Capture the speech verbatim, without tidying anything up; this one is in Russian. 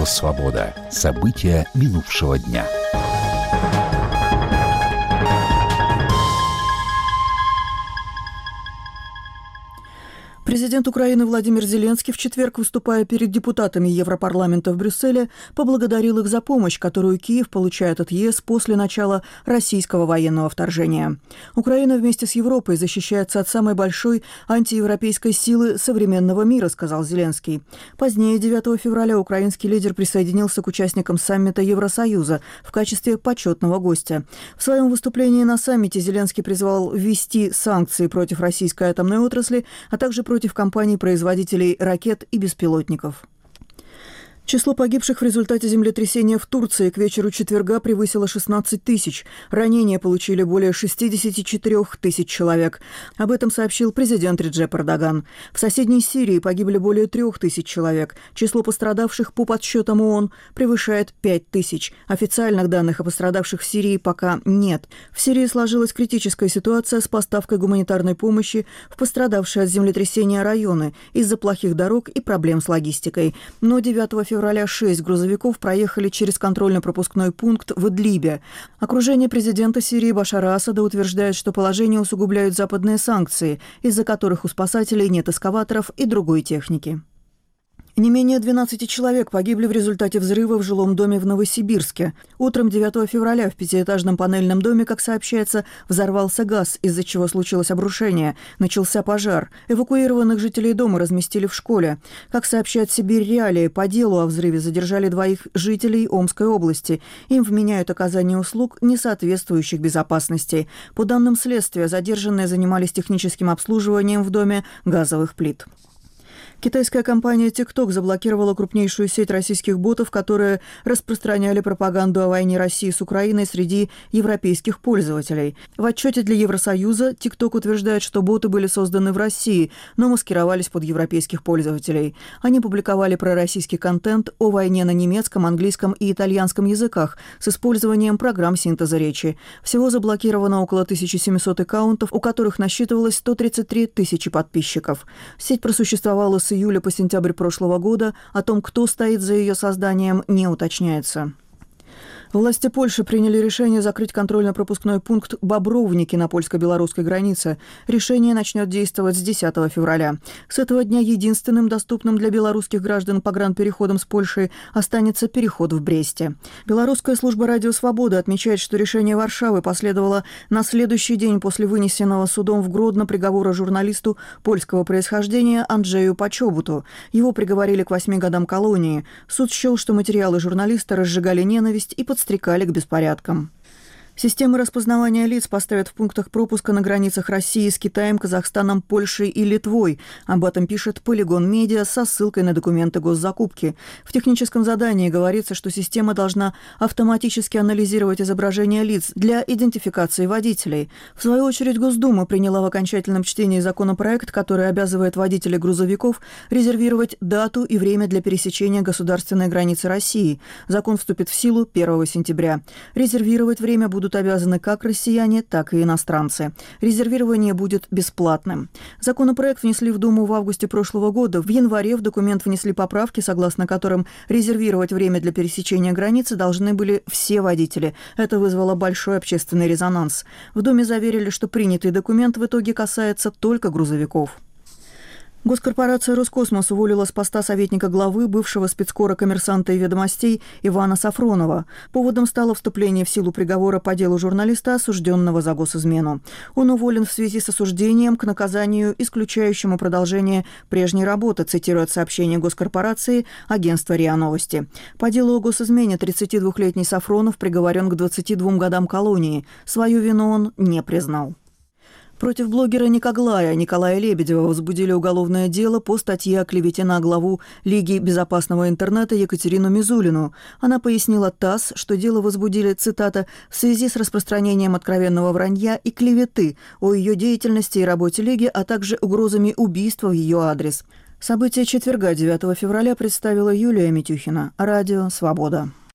«Свобода». События минувшего дня. Президент Украины Владимир Зеленский в четверг, выступая перед депутатами Европарламента в Брюсселе, поблагодарил их за помощь, которую Киев получает от ЕС после начала российского военного вторжения. Украина вместе с Европой защищается от самой большой антиевропейской силы современного мира, сказал Зеленский. Позднее, девятого февраля, украинский лидер присоединился к участникам саммита Евросоюза в качестве почетного гостя. В своем выступлении на саммите Зеленский призвал ввести санкции против российской атомной отрасли, а также против против компаний-производителей ракет и беспилотников. Число погибших в результате землетрясения в Турции к вечеру четверга превысило шестнадцать тысяч. Ранения получили более шестьдесят четыре тысяч человек. Об этом сообщил президент Реджеп Эрдоган. В соседней Сирии погибли более трех тысяч человек. Число пострадавших по подсчетам ООН превышает пять тысяч. Официальных данных о пострадавших в Сирии пока нет. В Сирии сложилась критическая ситуация с поставкой гуманитарной помощи в пострадавшие от землетрясения районы из-за плохих дорог и проблем с логистикой. Но девятого февраля февраля шесть грузовиков проехали через контрольно-пропускной пункт в Идлибе. Окружение президента Сирии Башара Асада утверждает, что положение усугубляют западные санкции, из-за которых у спасателей нет эскаваторов и другой техники. Не менее двенадцати человек погибли в результате взрыва в жилом доме в Новосибирске. Утром девятого февраля в пятиэтажном панельном доме, как сообщается, взорвался газ, из-за чего случилось обрушение. Начался пожар. Эвакуированных жителей дома разместили в школе. Как сообщает Сибирь Реалии, по делу о взрыве задержали двоих жителей Омской области. Им вменяют оказание услуг, не соответствующих безопасности. По данным следствия, задержанные занимались техническим обслуживанием в доме газовых плит. Китайская компания TikTok заблокировала крупнейшую сеть российских ботов, которые распространяли пропаганду о войне России с Украиной среди европейских пользователей. В отчете для Евросоюза TikTok утверждает, что боты были созданы в России, но маскировались под европейских пользователей. Они публиковали пророссийский контент о войне на немецком, английском и итальянском языках с использованием программ синтеза речи. Всего заблокировано около тысячи семисот аккаунтов, у которых насчитывалось сто тридцать три тысячи подписчиков. Сеть просуществовала с июля по сентябрь прошлого года. О том, кто стоит за ее созданием, не уточняется. Власти Польши приняли решение закрыть контрольно-пропускной пункт Бобровники на польско-белорусской границе. Решение начнет действовать с десятого февраля. С этого дня единственным доступным для белорусских граждан погранпереходом с Польшей останется переход в Бресте. Белорусская служба «Радио Свобода» отмечает, что решение Варшавы последовало на следующий день после вынесенного судом в Гродно приговора журналисту польского происхождения Анджею Почобуту. Его приговорили к восьми годам колонии. Суд счел, что материалы журналиста разжигали ненависть и подстрекали к беспорядкам. Системы распознавания лиц поставят в пунктах пропуска на границах России с Китаем, Казахстаном, Польшей и Литвой. Об этом пишет Polygon Media со ссылкой на документы госзакупки. В техническом задании говорится, что система должна автоматически анализировать изображения лиц для идентификации водителей. В свою очередь, Госдума приняла в окончательном чтении законопроект, который обязывает водителей грузовиков резервировать дату и время для пересечения государственной границы России. Закон вступит в силу первого сентября. Резервировать время будут обязаны как россияне, так и иностранцы. Резервирование будет бесплатным. Законопроект внесли в Думу в августе прошлого года. В январе в документ внесли поправки, согласно которым резервировать время для пересечения границы должны были все водители. Это вызвало большой общественный резонанс. В Думе заверили, что принятый документ в итоге касается только грузовиков. Госкорпорация «Роскосмос» уволила с поста советника главы бывшего спецкора «Коммерсанта» и «Ведомостей» Ивана Сафронова. Поводом стало вступление в силу приговора по делу журналиста, осужденного за госизмену. Он уволен в связи с осуждением к наказанию, исключающему продолжение прежней работы, цитирует сообщение госкорпорации агентства РИА Новости. По делу о госизмене тридцатидвухлетний Сафронов приговорен к двадцати двум годам колонии. Свою вину он не признал. Против блогера Никоглая Николая Лебедева возбудили уголовное дело по статье о клевете на главу Лиги безопасного интернета Екатерину Мизулину. Она пояснила ТАСС, что дело возбудили, цитата, «в связи с распространением откровенного вранья и клеветы о ее деятельности и работе Лиги, а также угрозами убийства в ее адрес». События четверга, девятого февраля, представила Юлия Митюхина. Радио «Свобода».